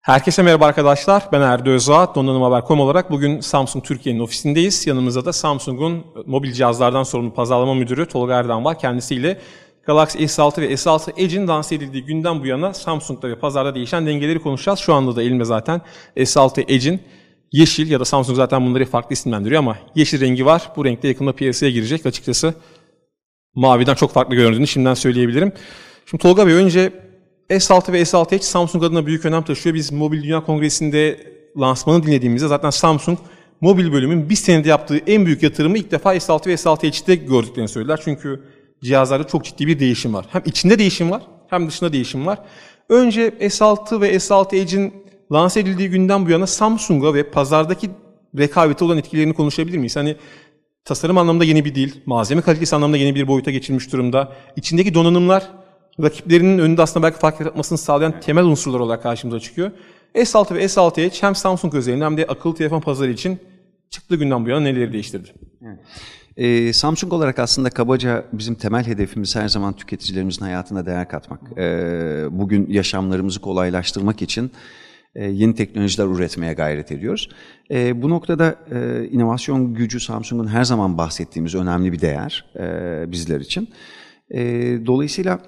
Herkese merhaba arkadaşlar. Ben Erdi Özağat. Donanımhaber.com olarak bugün Samsung Türkiye'nin ofisindeyiz. Yanımızda da Samsung'un mobil cihazlardan sorumlu pazarlama müdürü Tolga Erdem var. Kendisiyle Galaxy S6 ve S6 Edge'in lanse edildiği günden bu yana Samsung'da ve pazarda değişen dengeleri konuşacağız. Şu anda da elimde zaten S6 Edge'in yeşil ya da Samsung zaten bunları farklı isimlendiriyor ama yeşil rengi var. Bu renkte yakında piyasaya girecek. Açıkçası maviden çok farklı göründüğünü şimdiden söyleyebilirim. Şimdi Tolga Bey, önce S6 ve S6 Edge Samsung adına büyük önem taşıyor. Biz Mobil Dünya Kongresi'nde lansmanı dinlediğimizde zaten Samsung mobil bölümün bir senede yaptığı en büyük yatırımı ilk defa S6 ve S6 Edge'de gördüklerini söylediler. Çünkü cihazlarda çok ciddi bir değişim var. Hem içinde değişim var hem dışında değişim var. Önce S6 ve S6 Edge'in lanse edildiği günden bu yana Samsung'a ve pazardaki rekabete olan etkilerini konuşabilir miyiz? Hani tasarım anlamında yeni bir dil, malzeme kalitesi anlamında yeni bir boyuta geçilmiş durumda. İçindeki donanımlar rakiplerinin önünde aslında belki fark yaratmasını sağlayan temel unsurlar olarak karşımıza çıkıyor. S6 ve S6 Edge hem Samsung özelinde hem de akıllı telefon pazarı için çıktığı günden bu yana neleri değiştirdi? Evet. Samsung olarak aslında kabaca bizim temel hedefimiz her zaman tüketicilerimizin hayatına değer katmak. Bugün yaşamlarımızı kolaylaştırmak için yeni teknolojiler üretmeye gayret ediyoruz. Bu noktada inovasyon gücü Samsung'un her zaman bahsettiğimiz önemli bir değer bizler için. Dolayısıyla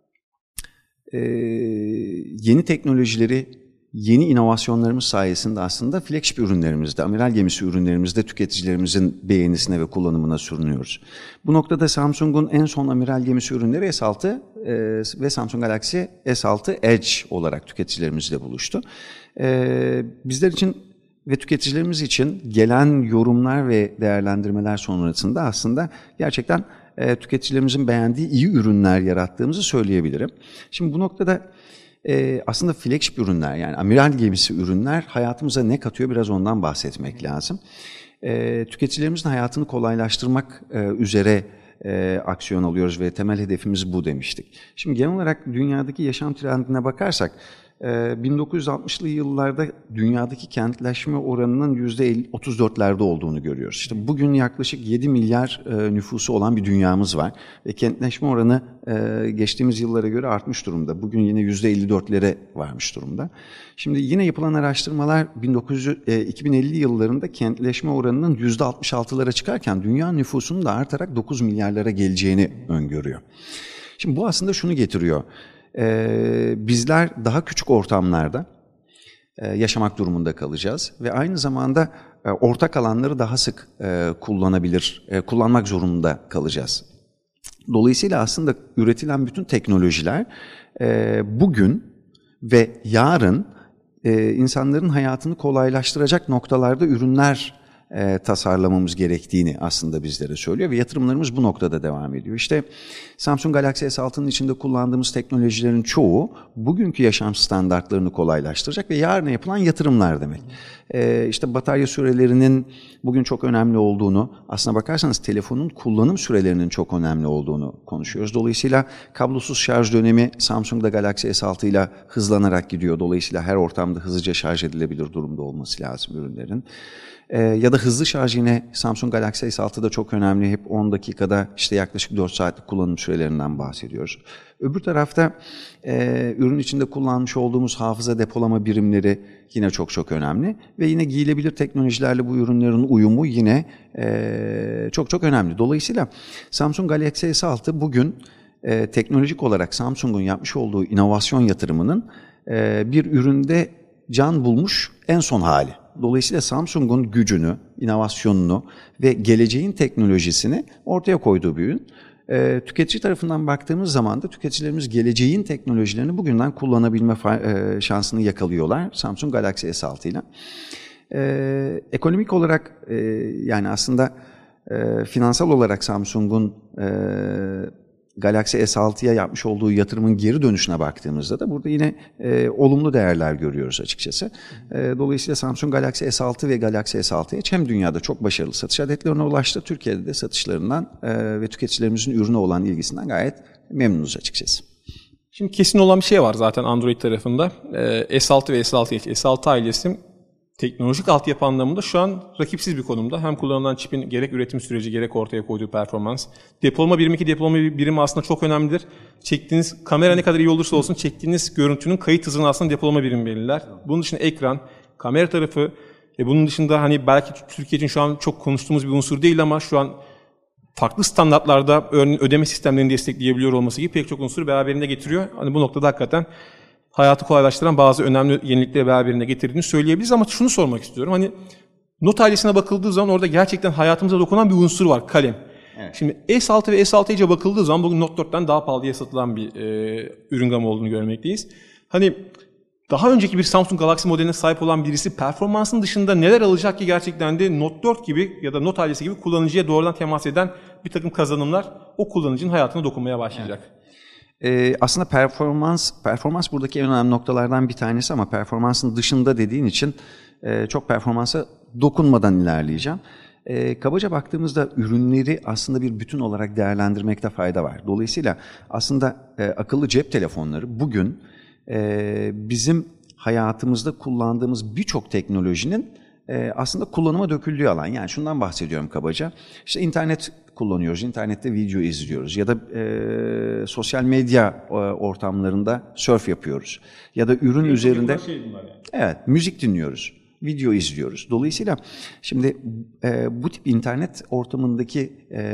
yeni teknolojileri, yeni inovasyonlarımız sayesinde aslında flagship ürünlerimizde, amiral gemisi ürünlerimizde tüketicilerimizin beğenisine ve kullanımına sürünüyoruz. Bu noktada Samsung'un en son amiral gemisi ürünleri S6 ve Samsung Galaxy S6 Edge olarak tüketicilerimizle buluştu. Bizler için ve tüketicilerimiz için gelen yorumlar ve değerlendirmeler sonrasında aslında gerçekten tüketicilerimizin beğendiği iyi ürünler yarattığımızı söyleyebilirim. Şimdi bu noktada aslında flagship ürünler, yani amiral gemisi ürünler hayatımıza ne katıyor, biraz ondan bahsetmek lazım. Tüketicilerimizin hayatını kolaylaştırmak üzere aksiyon alıyoruz ve temel hedefimiz bu demiştik. Şimdi genel olarak dünyadaki yaşam trendine bakarsak 1960'lı yıllarda dünyadaki kentleşme oranının %34'lerde olduğunu görüyoruz. İşte bugün yaklaşık 7 milyar nüfusu olan bir dünyamız var ve kentleşme oranı geçtiğimiz yıllara göre artmış durumda. Bugün yine %54'lere varmış durumda. Şimdi yine yapılan araştırmalar 2050 yıllarında kentleşme oranının %66'lara çıkarken dünya nüfusunun da artarak 9 milyarlara geleceğini öngörüyor. Şimdi bu aslında şunu getiriyor. Bizler daha küçük ortamlarda yaşamak durumunda kalacağız ve aynı zamanda ortak alanları daha sık kullanmak zorunda kalacağız. Dolayısıyla aslında üretilen bütün teknolojiler bugün ve yarın insanların hayatını kolaylaştıracak noktalarda ürünler tasarlamamız gerektiğini aslında bizlere söylüyor ve yatırımlarımız bu noktada devam ediyor. İşte Samsung Galaxy S6'nın içinde kullandığımız teknolojilerin çoğu bugünkü yaşam standartlarını kolaylaştıracak ve yarına yapılan yatırımlar demek. İşte batarya sürelerinin bugün çok önemli olduğunu, aslına bakarsanız telefonun kullanım sürelerinin çok önemli olduğunu konuşuyoruz. Dolayısıyla kablosuz şarj dönemi Samsung'da Galaxy S6 ile hızlanarak gidiyor. Dolayısıyla her ortamda hızlıca şarj edilebilir durumda olması lazım ürünlerin. Ya da hızlı şarj yine Samsung Galaxy S6'da çok önemli. Hep 10 dakikada işte yaklaşık 4 saatlik kullanım sürelerinden bahsediyoruz. Öbür tarafta ürün içinde kullanmış olduğumuz hafıza depolama birimleri yine çok önemli. Ve yine giyilebilir teknolojilerle bu ürünlerin uyumu yine çok önemli. Dolayısıyla Samsung Galaxy S6 bugün teknolojik olarak Samsung'un yapmış olduğu inovasyon yatırımının bir üründe can bulmuş en son hali. Dolayısıyla Samsung'un gücünü, inovasyonunu ve geleceğin teknolojisini ortaya koyduğu bir ürün. Tüketici tarafından baktığımız zaman da tüketicilerimiz geleceğin teknolojilerini bugünden kullanabilme şansını yakalıyorlar Samsung Galaxy S6 ile. Ekonomik olarak yani aslında finansal olarak Samsung'un Galaxy S6'ya yapmış olduğu yatırımın geri dönüşüne baktığımızda da burada yine olumlu değerler görüyoruz açıkçası. Dolayısıyla Samsung Galaxy S6 ve Galaxy S6 Edge hem dünyada çok başarılı satış adetlerine ulaştı. Türkiye'de de satışlarından ve tüketicilerimizin ürüne olan ilgisinden gayet memnunuz açıkçası. Şimdi kesin olan bir şey var zaten Android tarafında. S6 ve S6 Edge, S6 ailesi teknolojik altyapı anlamında şu an rakipsiz bir konumda. Hem kullanılan çipin gerek üretim süreci gerek ortaya koyduğu performans. Depolama birimi ki depolama birimi aslında çok önemlidir. Çektiğiniz kamera ne kadar iyi olursa olsun çektiğiniz görüntünün kayıt hızını aslında depolama birimi belirler. Bunun dışında ekran, kamera tarafı bunun dışında hani belki Türkiye için şu an çok konuştuğumuz bir unsur değil ama şu an farklı standartlarda örneğin ödeme sistemlerini destekleyebiliyor olması gibi pek çok unsuru beraberinde getiriyor. Hani bu noktada hakikaten hayatı kolaylaştıran bazı önemli yenilikleri beraberinde getirdiğini söyleyebiliriz ama şunu sormak istiyorum. Hani not ailesine bakıldığı zaman orada gerçekten hayatımıza dokunan bir unsur var, kalem. Evet. Şimdi S6 ve S6 Edge'e bakıldığı zaman bugün Note 4'ten daha pahalıya satılan bir ürün gamı olduğunu görmekteyiz. Hani daha önceki bir Samsung Galaxy modeline sahip olan birisi performansın dışında neler alacak ki gerçekten de Note 4 gibi ya da Note ailesi gibi kullanıcıya doğrudan temas eden bir takım kazanımlar o kullanıcının hayatına dokunmaya başlayacak. Evet. Aslında performans buradaki en önemli noktalardan bir tanesi ama performansın dışında dediğin için çok performansa dokunmadan ilerleyeceğim. Kabaca baktığımızda ürünleri aslında bir bütün olarak değerlendirmekte fayda var. Dolayısıyla aslında akıllı cep telefonları bugün bizim hayatımızda kullandığımız birçok teknolojinin aslında kullanıma döküldüğü alan. Yani şundan bahsediyorum kabaca. İşte internet kullanıyoruz, internette video izliyoruz ya da sosyal medya ortamlarında surf yapıyoruz. Ya da ürün üzerinde evet, müzik dinliyoruz, video izliyoruz. Dolayısıyla şimdi bu tip internet ortamındaki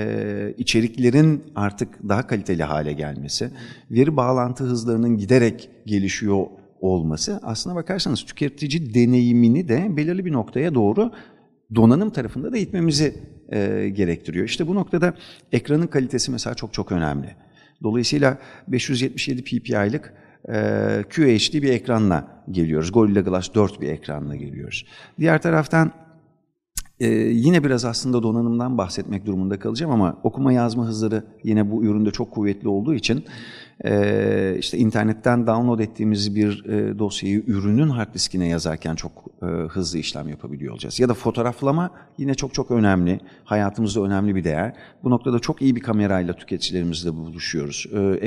içeriklerin artık daha kaliteli hale gelmesi, veri bağlantı hızlarının giderek gelişiyor olması aslına bakarsanız tüketici deneyimini de belirli bir noktaya doğru donanım tarafında da itmemizi gerektiriyor. İşte bu noktada ekranın kalitesi mesela çok çok önemli. Dolayısıyla 577 ppi'lik QHD bir ekranla geliyoruz. Gorilla Glass 4 bir ekranla geliyoruz. Diğer taraftan yine biraz aslında donanımdan bahsetmek durumunda kalacağım ama okuma yazma hızları yine bu üründe çok kuvvetli olduğu için işte internetten download ettiğimiz bir dosyayı ürünün hard diskine yazarken çok hızlı işlem yapabiliyor olacağız. Ya da fotoğraflama yine çok çok önemli, hayatımızda önemli bir değer. Bu noktada çok iyi bir kamerayla tüketicilerimizle buluşuyoruz.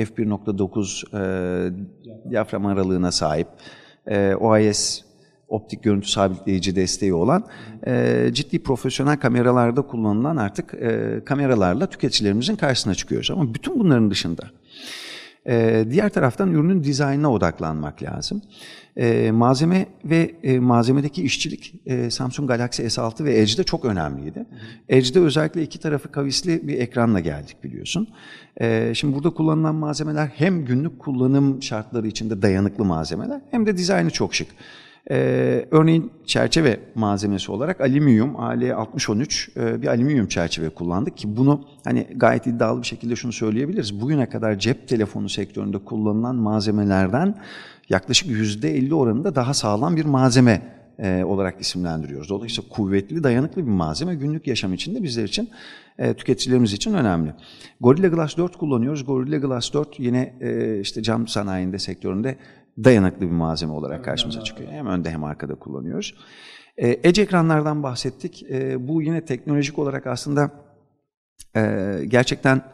f1.9 diyafram aralığına sahip, OIS optik görüntü sabitleyici desteği olan ciddi profesyonel kameralarda kullanılan artık kameralarla tüketicilerimizin karşısına çıkıyoruz. Ama bütün bunların dışında diğer taraftan ürünün dizaynına odaklanmak lazım. Malzeme ve malzemedeki işçilik Samsung Galaxy S6 ve Edge'de çok önemliydi. Edge'de özellikle iki tarafı kavisli bir ekranla geldik biliyorsun. Şimdi burada kullanılan malzemeler hem günlük kullanım şartları içinde dayanıklı malzemeler hem de dizaynı çok şık. Örneğin çerçeve malzemesi olarak alüminyum AL6013 bir alüminyum çerçeve kullandık ki bunu hani gayet iddialı bir şekilde şunu söyleyebiliriz. Bugüne kadar cep telefonu sektöründe kullanılan malzemelerden yaklaşık %50 oranında daha sağlam bir malzeme olarak isimlendiriyoruz. Dolayısıyla kuvvetli, dayanıklı bir malzeme günlük yaşam içinde bizler için, tüketicilerimiz için önemli. Gorilla Glass 4 kullanıyoruz. Gorilla Glass 4 yine işte cam sanayinde sektöründe dayanıklı bir malzeme olarak karşımıza çıkıyor. Hem önde hem arkada kullanıyoruz. Edge ekranlardan bahsettik. Bu yine teknolojik olarak aslında gerçekten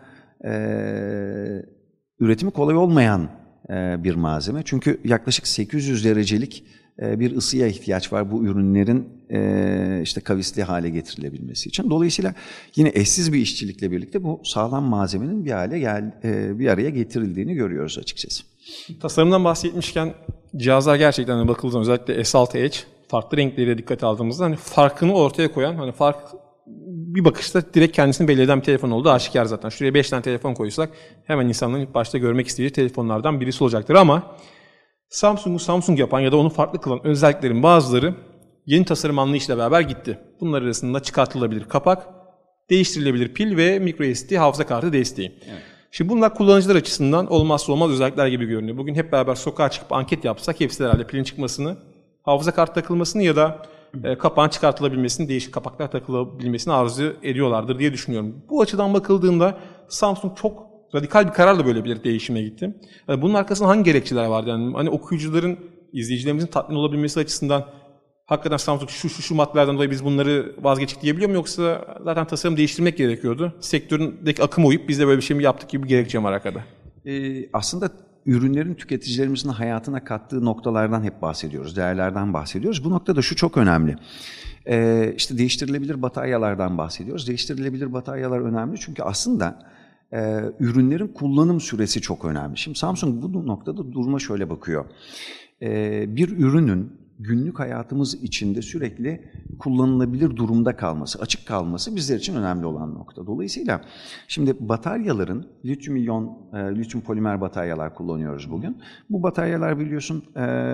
üretimi kolay olmayan bir malzeme. Çünkü yaklaşık 800 derecelik bir ısıya ihtiyaç var bu ürünlerin işte kavisli hale getirilebilmesi için. Dolayısıyla yine eşsiz bir işçilikle birlikte bu sağlam malzemenin bir araya getirildiğini görüyoruz açıkçası. Tasarımdan bahsetmişken cihazlar gerçekten bakıldığında özellikle S6 Edge farklı renkleriyle dikkate aldığımızda hani farkını ortaya koyan, hani fark bir bakışta direkt kendisini belli eden bir telefon olduğu aşikar zaten. Şuraya 5 tane telefon koysak hemen insanların ilk başta görmek istediği telefonlardan birisi olacaktır ama Samsung'u Samsung yapan ya da onu farklı kılan özelliklerin bazıları yeni tasarım anlayışıyla beraber gitti. Bunlar arasında çıkartılabilir kapak, değiştirilebilir pil ve microSD hafıza kartı desteği. Evet. Şimdi bunlar kullanıcılar açısından olmazsa olmaz özellikler gibi görünüyor. Bugün hep beraber sokağa çıkıp anket yapsak hepsi herhalde pilin çıkmasını, hafıza kartı takılmasını ya da kapağın çıkartılabilmesini, değişik kapaklar takılabilmesini arzu ediyorlardır diye düşünüyorum. Bu açıdan bakıldığında Samsung çok radikal bir kararla böyle bir değişime gitti. Yani bunun arkasında hangi gerekçeler vardı? Yani hani okuyucuların, izleyicilerimizin tatmin olabilmesi açısından hakikaten Samsung şu maddelerden dolayı biz bunları vazgeçtik diyebiliyor mu? Yoksa zaten tasarım değiştirmek gerekiyordu. Sektöründeki akıma uyup biz de böyle bir şey mi yaptık gibi bir gerekçe var arkada. Aslında ürünlerin tüketicilerimizin hayatına kattığı noktalardan hep bahsediyoruz, değerlerden bahsediyoruz. Bu noktada şu çok önemli. İşte değiştirilebilir bataryalardan bahsediyoruz. Değiştirilebilir bataryalar önemli çünkü aslında ürünlerin kullanım süresi çok önemli. Şimdi Samsung bu noktada duruma şöyle bakıyor. Bir ürünün günlük hayatımız içinde sürekli kullanılabilir durumda kalması, açık kalması bizler için önemli olan nokta. Dolayısıyla şimdi bataryaların lityum polimer bataryalar kullanıyoruz bugün. Bu bataryalar biliyorsun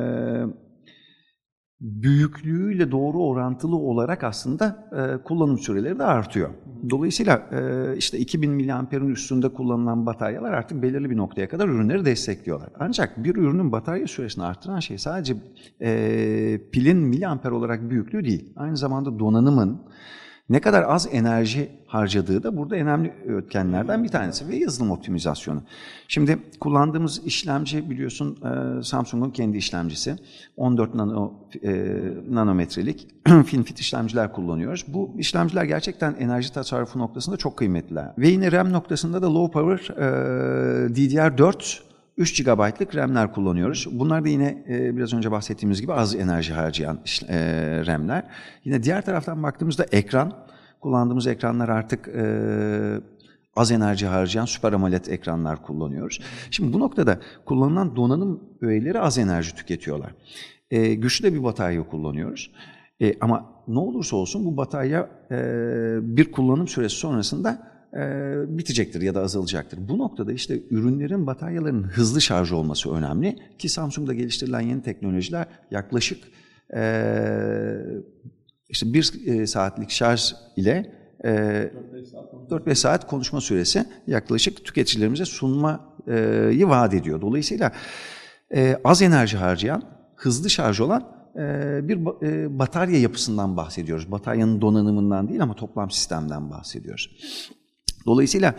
büyüklüğüyle doğru orantılı olarak aslında kullanım süreleri de artıyor. Dolayısıyla işte 2000 miliamperin üstünde kullanılan bataryalar artık belirli bir noktaya kadar ürünleri destekliyorlar. Ancak bir ürünün batarya süresini artıran şey sadece pilin miliamper olarak büyüklüğü değil. Aynı zamanda donanımın ne kadar az enerji harcadığı da burada önemli etkenlerden bir tanesi ve yazılım optimizasyonu. Şimdi kullandığımız işlemci biliyorsun Samsung'un kendi işlemcisi. 14 nanometrelik FinFET işlemciler kullanıyoruz. Bu işlemciler gerçekten enerji tasarrufu noktasında çok kıymetliler. Ve yine RAM noktasında da low power DDR4 3 GB'lık RAM'ler kullanıyoruz. Bunlar da yine biraz önce bahsettiğimiz gibi az enerji harcayan RAM'ler. Yine diğer taraftan baktığımızda kullandığımız ekranlar artık az enerji harcayan Super AMOLED ekranlar kullanıyoruz. Şimdi bu noktada kullanılan donanım öğeleri az enerji tüketiyorlar. Güçlü de bir batarya kullanıyoruz. Ama ne olursa olsun bu batarya bir kullanım süresi sonrasında bitecektir ya da azalacaktır. Bu noktada işte ürünlerin, bataryaların hızlı şarj olması önemli ki Samsung'da geliştirilen yeni teknolojiler yaklaşık işte 1 saatlik şarj ile 4-5 saat konuşma süresi yaklaşık tüketicilerimize sunmayı vaat ediyor. Dolayısıyla az enerji harcayan, hızlı şarj olan bir batarya yapısından bahsediyoruz. Bataryanın donanımından değil ama toplam sistemden bahsediyoruz. Dolayısıyla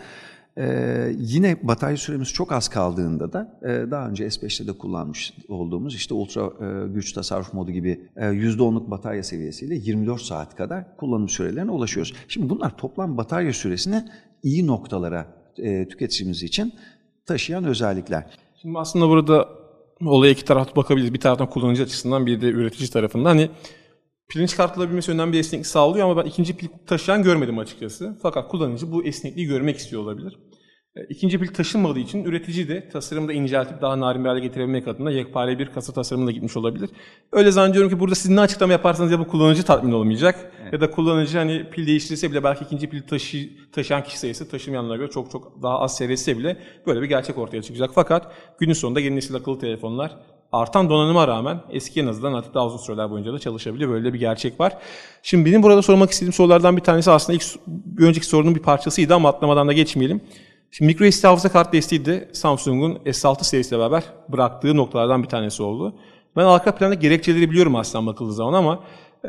yine batarya süremiz çok az kaldığında da daha önce S5'te de kullanmış olduğumuz işte ultra güç tasarruf modu gibi %10'luk batarya seviyesiyle 24 saat kadar kullanım sürelerine ulaşıyoruz. Şimdi bunlar toplam batarya süresini iyi noktalara tüketicimiz için taşıyan özellikler. Şimdi aslında burada olaya iki tarafta bakabiliriz. Bir taraftan kullanıcı açısından bir de üretici tarafından. Hani pilin çıkartılabilmesi önemli bir esneklik sağlıyor ama ben ikinci pil taşıyan görmedim açıkçası. Fakat kullanıcı bu esnekliği görmek istiyor olabilir. İkinci pil taşınmadığı için üretici de tasarımda inceltip daha narin bir hale getirebilmek adına yekpare bir kasa tasarımına gitmiş olabilir. Öyle zannediyorum ki burada siz ne açıklama yaparsanız ya bu kullanıcı tatmin olmayacak ya da kullanıcı hani pil değiştirirse bile belki ikinci pil taşıyan kişi sayısı taşımayanlara göre çok daha az seyretse bile böyle bir gerçek ortaya çıkacak. Fakat günün sonunda yeni nesil akıllı telefonlar artan donanıma rağmen eski en azından artık daha uzun süreler boyunca da çalışabiliyor. Böyle bir gerçek var. Şimdi benim burada sormak istediğim sorulardan bir tanesi aslında bir önceki sorunun bir parçasıydı ama atlamadan da geçmeyelim. Şimdi microSD hafıza kart desteği de Samsung'un S6 serisiyle beraber bıraktığı noktalardan bir tanesi oldu. Ben arka planda gerekçeleri biliyorum aslında bakıldığı zaman ama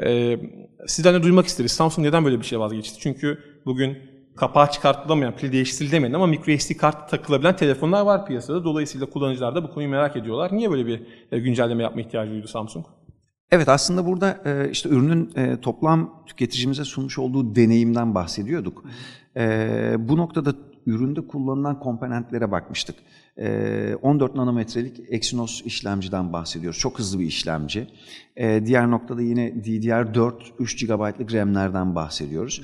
sizden de duymak isteriz. Samsung neden böyle bir şey vazgeçti? Çünkü bugün kapağı çıkartılamayan, pil değiştirilmeyen ama microSD kart takılabilen telefonlar var piyasada. Dolayısıyla kullanıcılar da bu konuyu merak ediyorlar. Niye böyle bir güncelleme yapma ihtiyacı duydu Samsung? Evet, aslında burada işte ürünün toplam tüketicimize sunmuş olduğu deneyimden bahsediyorduk. Bu noktada üründe kullanılan komponentlere bakmıştık. 14 nanometrelik Exynos işlemciden bahsediyoruz. Çok hızlı bir işlemci. Diğer noktada yine DDR4 3 GB'lık RAM'lerden bahsediyoruz.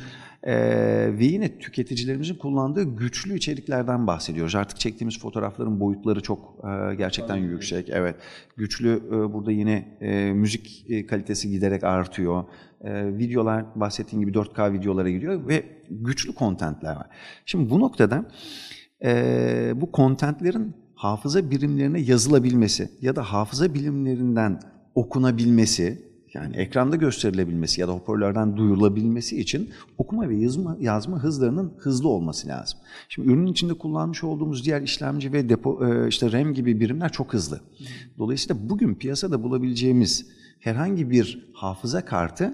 Ve yine tüketicilerimizin kullandığı güçlü içeriklerden bahsediyoruz. Artık çektiğimiz fotoğrafların boyutları çok gerçekten yüksek. Evet, güçlü burada yine müzik kalitesi giderek artıyor. Videolar bahsettiğim gibi 4K videolara gidiyor ve güçlü kontentler var. Şimdi bu noktada bu kontentlerin hafıza birimlerine yazılabilmesi ya da hafıza birimlerinden okunabilmesi, yani ekranda gösterilebilmesi ya da hoparlörden duyurulabilmesi için okuma ve yazma hızlarının hızlı olması lazım. Şimdi ürünün içinde kullanmış olduğumuz diğer işlemci ve işte RAM gibi birimler çok hızlı. Dolayısıyla bugün piyasada bulabileceğimiz herhangi bir hafıza kartı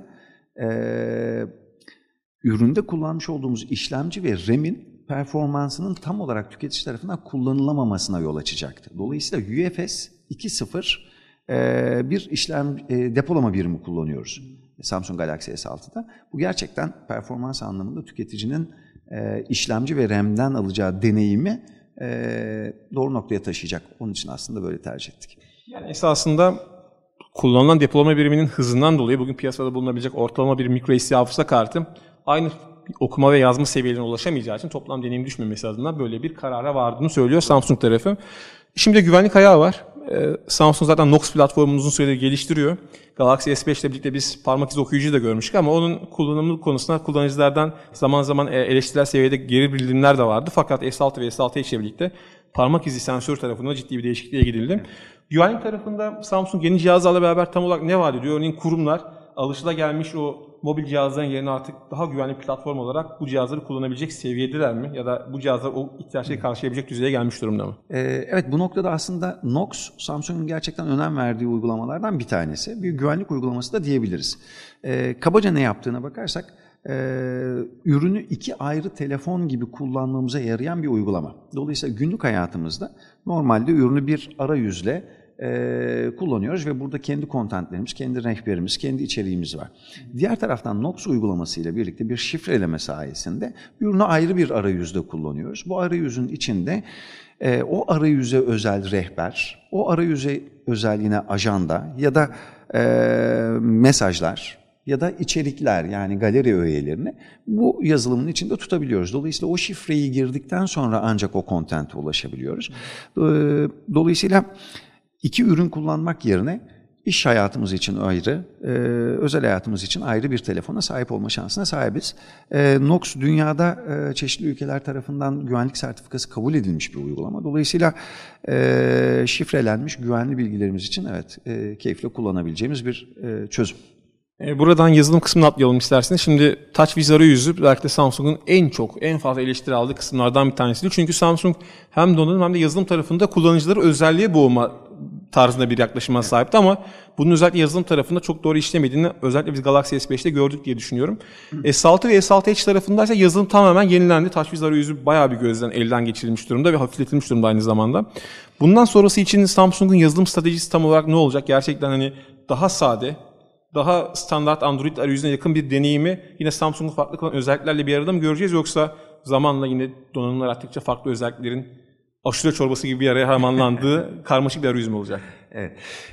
üründe kullanmış olduğumuz işlemci ve RAM'in performansının tam olarak tüketici tarafından kullanılamamasına yol açacaktı. Dolayısıyla UFS 2.0 bir depolama birimi kullanıyoruz Samsung Galaxy S6'da. Bu gerçekten performans anlamında tüketicinin işlemci ve RAM'den alacağı deneyimi doğru noktaya taşıyacak. Onun için aslında böyle tercih ettik. Yani esasında kullanılan depolama biriminin hızından dolayı bugün piyasada bulunabilecek ortalama bir micro SD hafıza kartı aynı okuma ve yazma seviyelerine ulaşamayacağı için toplam deneyim düşmemesi adına böyle bir karara vardığını söylüyor Samsung tarafı. Şimdi güvenlik ayağı var. Samsung zaten Knox platformunu uzun süredir geliştiriyor. Galaxy S5 ile birlikte biz parmak izi okuyucuyu da görmüştük ama onun kullanımı konusunda kullanıcılardan zaman zaman eleştirel seviyede geri bildirimler de vardı. Fakat S6 ve S6 Edge ile birlikte parmak izi sensör tarafında ciddi bir değişikliğe gidildi. Güvenlik tarafında Samsung yeni cihazlarla beraber tam olarak ne vaat ediyor? Örneğin kurumlar alışılagelmiş o mobil cihazların yerine artık daha güvenli platform olarak bu cihazları kullanabilecek seviyedeler mi? Ya da bu cihazlar o ihtiyaçları karşılayabilecek düzeye gelmiş durumda mı? Evet, bu noktada aslında Knox, Samsung'un gerçekten önem verdiği uygulamalardan bir tanesi. Bir güvenlik uygulaması da diyebiliriz. Kabaca ne yaptığına bakarsak, ürünü iki ayrı telefon gibi kullanmamıza yarayan bir uygulama. Dolayısıyla günlük hayatımızda normalde ürünü bir arayüzle kullanıyoruz ve burada kendi contentlerimiz, kendi rehberimiz, kendi içeriğimiz var. Diğer taraftan Knox uygulamasıyla birlikte bir şifreleme sayesinde ürünü ayrı bir arayüzde kullanıyoruz. Bu arayüzün içinde o arayüze özel rehber, o arayüze özel yine ajanda ya da mesajlar ya da içerikler, yani galeri öğelerini bu yazılımın içinde tutabiliyoruz. Dolayısıyla o şifreyi girdikten sonra ancak o content'e ulaşabiliyoruz. Dolayısıyla İki ürün kullanmak yerine iş hayatımız için ayrı, özel hayatımız için ayrı bir telefona sahip olma şansına sahibiz. Knox dünyada çeşitli ülkeler tarafından güvenlik sertifikası kabul edilmiş bir uygulama. Dolayısıyla şifrelenmiş güvenli bilgilerimiz için keyifle kullanabileceğimiz bir çözüm. Buradan yazılım kısmını atlayalım isterseniz. Şimdi TouchWiz arayüzü belki de Samsung'un en fazla eleştiri aldığı kısımlardan bir tanesidir. Çünkü Samsung hem donanım hem de yazılım tarafında kullanıcıları özelliğe boğma tarzında bir yaklaşıma sahipti ama bunun özellikle yazılım tarafında çok doğru işlemediğini özellikle biz Galaxy S5'te gördük diye düşünüyorum. S6 ve S6 Edge tarafında ise yazılım tamamen yenilendi. TouchWiz arayüzü bayağı bir elden geçirilmiş durumda ve hafifletilmiş durumda aynı zamanda. Bundan sonrası için Samsung'un yazılım stratejisi tam olarak ne olacak? Gerçekten daha sade, daha standart Android arayüzüne yakın bir deneyimi yine Samsung'un farklı kalan özelliklerle bir arada mı göreceğiz, yoksa zamanla yine donanımlar arttıkça farklı özelliklerin aşure çorbası gibi bir araya harmanlandığı karmaşık bir arayüz mü olacak? Evet.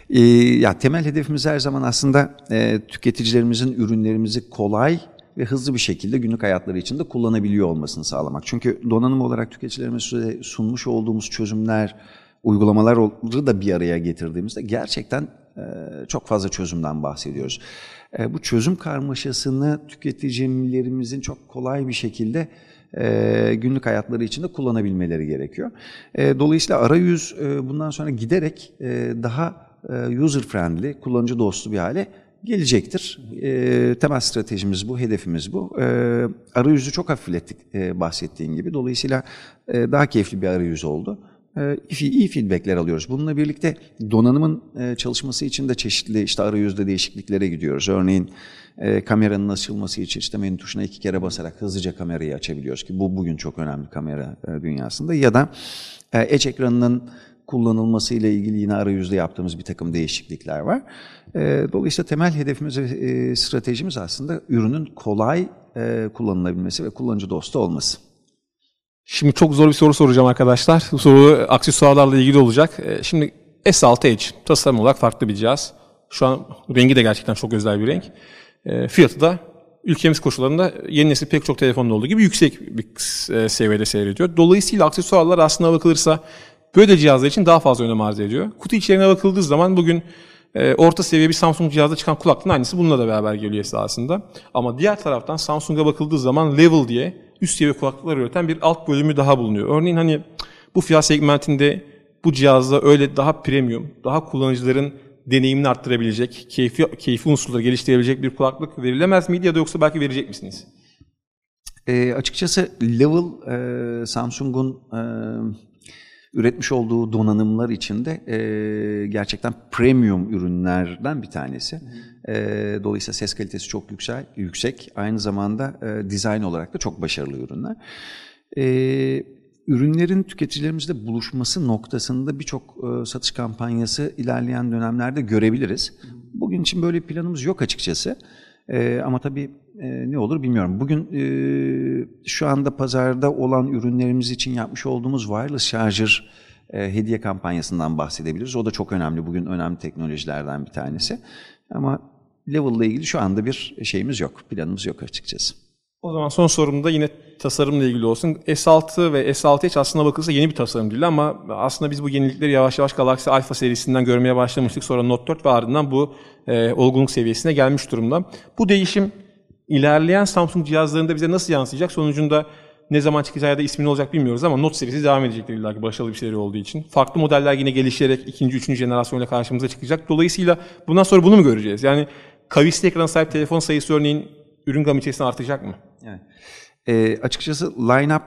Temel hedefimiz her zaman aslında tüketicilerimizin ürünlerimizi kolay ve hızlı bir şekilde günlük hayatları içinde kullanabiliyor olmasını sağlamak. Çünkü donanım olarak tüketicilerimize sunmuş olduğumuz çözümler, uygulamaları da bir araya getirdiğimizde gerçekten çok fazla çözümden bahsediyoruz. Bu çözüm karmaşasını tüketicilerimizin çok kolay bir şekilde günlük hayatları içinde kullanabilmeleri gerekiyor. Dolayısıyla arayüz bundan sonra giderek daha user friendly, kullanıcı dostu bir hale gelecektir. Temel stratejimiz bu, hedefimiz bu. Arayüzü çok hafiflettik bahsettiğin gibi. Dolayısıyla daha keyifli bir arayüz oldu. İyi feedbackler alıyoruz. Bununla birlikte donanımın çalışması için de çeşitli arayüzde değişikliklere gidiyoruz. Örneğin kameranın açılması için menü tuşuna 2 kere basarak hızlıca kamerayı açabiliyoruz ki bu bugün çok önemli kamera dünyasında. Ya da Edge ekranının kullanılması ile ilgili yine arayüzde yaptığımız bir takım değişiklikler var. Dolayısıyla temel hedefimiz ve stratejimiz aslında ürünün kolay kullanılabilmesi ve kullanıcı dostu olması. Şimdi çok zor bir soru soracağım arkadaşlar. Bu soru aksesuarlarla ilgili olacak. Şimdi S6 Edge tasarım olarak farklı bir cihaz. Şu an rengi de gerçekten çok özel bir renk. Fiyatı da ülkemiz koşullarında yeni nesil pek çok telefonda olduğu gibi yüksek bir seviyede seyrediyor. Dolayısıyla aksesuarlar aslına bakılırsa böyle cihazlar için daha fazla önem arz ediyor. Kutu içlerine bakıldığı zaman bugün orta seviye bir Samsung cihazda çıkan kulaklığın aynısı bununla da beraber geliyor esasında. Ama diğer taraftan Samsung'a bakıldığı zaman Level diye üst seviye kulaklıklar üreten bir alt bölümü daha bulunuyor. Örneğin bu fiyat segmentinde bu cihazda öyle daha premium, daha kullanıcıların deneyimini arttırabilecek, keyfi unsurları geliştirebilecek bir kulaklık verilemez miydi ya da yoksa belki verecek misiniz? Açıkçası Level Samsung'un üretmiş olduğu donanımlar içinde gerçekten premium ürünlerden bir tanesi. Dolayısıyla ses kalitesi çok yüksek. Aynı zamanda dizayn olarak da çok başarılı ürünler. Ürünlerin tüketicilerimizle buluşması noktasında birçok satış kampanyası ilerleyen dönemlerde görebiliriz. Bugün için böyle bir planımız yok açıkçası. Ama tabii ne olur bilmiyorum. Bugün şu anda pazarda olan ürünlerimiz için yapmış olduğumuz wireless charger hediye kampanyasından bahsedebiliriz. O da çok önemli. Bugün önemli teknolojilerden bir tanesi. Ama Level ile ilgili şu anda bir şeyimiz yok. Planımız yok açıkçası. O zaman son sorum da yine tasarımla ilgili olsun. S6 ve S6 Edge aslında bakılırsa yeni bir tasarım değil ama aslında biz bu yenilikleri yavaş yavaş Galaxy Alpha serisinden görmeye başlamıştık. Sonra Note 4 ve ardından bu olgunluk seviyesine gelmiş durumda. Bu değişim ilerleyen Samsung cihazlarında bize nasıl yansıyacak? Sonucunda ne zaman çıkacağı ya da ismi ne olacak bilmiyoruz ama Note serisi devam edecektir illa ki başarılı bir seri olduğu için. Farklı modeller yine gelişerek ikinci, üçüncü jenerasyonla karşımıza çıkacak. Dolayısıyla bundan sonra bunu mu göreceğiz? Yani kavisli ekrana sahip telefon sayısı örneğin ürün gamı içerisinde artacak mı? Evet. Açıkçası line-up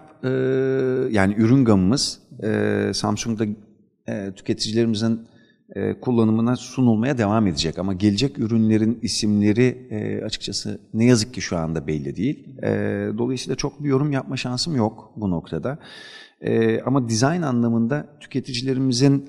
yani ürün gamımız Samsung'da tüketicilerimizin kullanımına sunulmaya devam edecek. Ama gelecek ürünlerin isimleri açıkçası ne yazık ki şu anda belli değil. Dolayısıyla çok bir yorum yapma şansım yok bu noktada. Ama dizayn anlamında tüketicilerimizin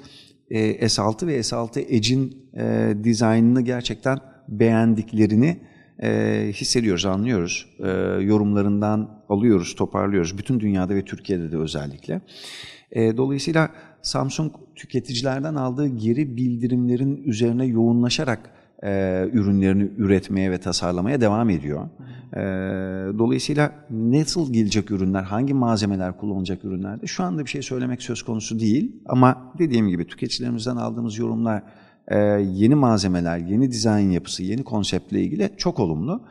S6 ve S6 Edge'in dizaynını gerçekten beğendiklerini hissediyoruz, anlıyoruz. Yorumlarından alıyoruz, toparlıyoruz. Bütün dünyada ve Türkiye'de de özellikle. Dolayısıyla Samsung tüketicilerden aldığı geri bildirimlerin üzerine yoğunlaşarak ürünlerini üretmeye ve tasarlamaya devam ediyor. Dolayısıyla nasıl gelecek ürünler, hangi malzemeler kullanılacak ürünlerde şu anda bir şey söylemek söz konusu değil. Ama dediğim gibi tüketicilerimizden aldığımız yorumlar yeni malzemeler, yeni dizayn yapısı, yeni konseptle ilgili çok olumlu.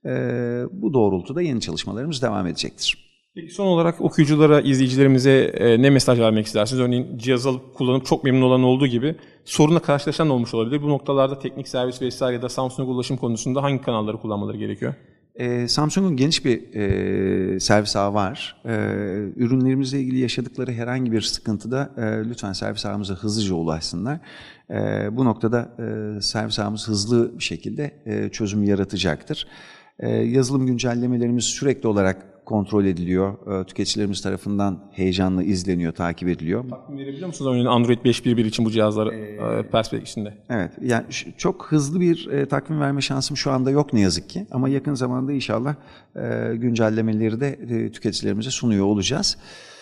Bu doğrultuda yeni çalışmalarımız devam edecektir. Peki son olarak okuyuculara, izleyicilerimize ne mesaj vermek istersiniz? Örneğin cihazı alıp kullanıp çok memnun olan olduğu gibi sorunla karşılaşan olmuş olabilir. Bu noktalarda teknik servis vesaire ya da Samsung ulaşım konusunda hangi kanalları kullanmaları gerekiyor? Samsung'un geniş bir servis ağı var. Ürünlerimizle ilgili yaşadıkları herhangi bir sıkıntıda lütfen servis ağımıza hızlıca ulaşsınlar. Bu noktada servis ağımız hızlı bir şekilde çözüm yaratacaktır. Yazılım güncellemelerimiz sürekli olarak kontrol ediliyor. Tüketicilerimiz tarafından heyecanla izleniyor, takip ediliyor. Takvim verebiliyor musunuz örneğin Android 5.1.1 için bu cihazlar perspektifinde? Evet, yani çok hızlı bir takvim verme şansım şu anda yok ne yazık ki. Ama yakın zamanda inşallah güncellemeleri de tüketicilerimize sunuyor olacağız.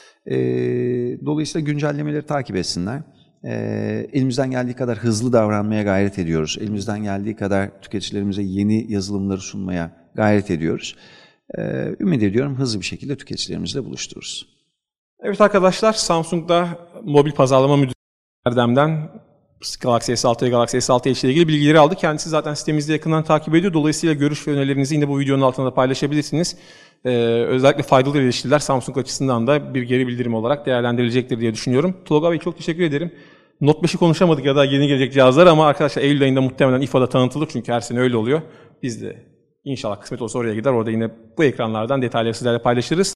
Dolayısıyla güncellemeleri takip etsinler. Elimizden geldiği kadar hızlı davranmaya gayret ediyoruz. Elimizden geldiği kadar tüketicilerimize yeni yazılımları sunmaya gayret ediyoruz. Ümit ediyorum hızlı bir şekilde tüketicilerimizle buluştururuz. Evet arkadaşlar, Samsung'da mobil pazarlama müdürü Erdem'den Galaxy S6 ve Galaxy S6 Edge ile ilgili bilgileri aldık. Kendisi zaten sitemizde yakından takip ediyor. Dolayısıyla görüş ve önerilerinizi yine bu videonun altında paylaşabilirsiniz. Özellikle faydalı eleştiriler Samsung açısından da bir geri bildirim olarak değerlendirilecektir diye düşünüyorum. Tolga Bey çok teşekkür ederim. Note 5'i konuşamadık ya da yeni gelecek cihazlar ama arkadaşlar Eylül ayında muhtemelen İFA'da tanıtılır çünkü her sene öyle oluyor. Biz de İnşallah kısmet olsa oraya gider. Orada yine bu ekranlardan detayları sizlerle paylaşırız.